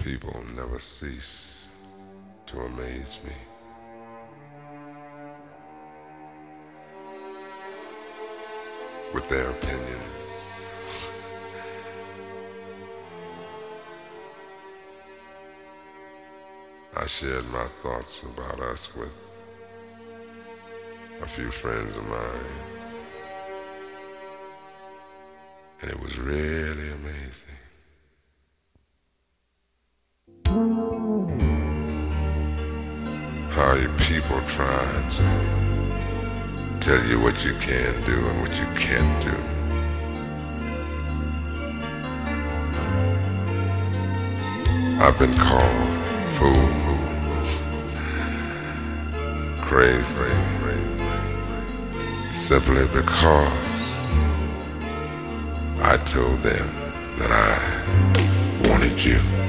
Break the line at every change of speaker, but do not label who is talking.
People never cease to amaze me. With their opinions. I shared my thoughts about us with a few friends of mine, and it was really amazing. How you people try to tell you what you can do and what you can't do. I've been called fool, crazy, simply because I told them that I wanted you.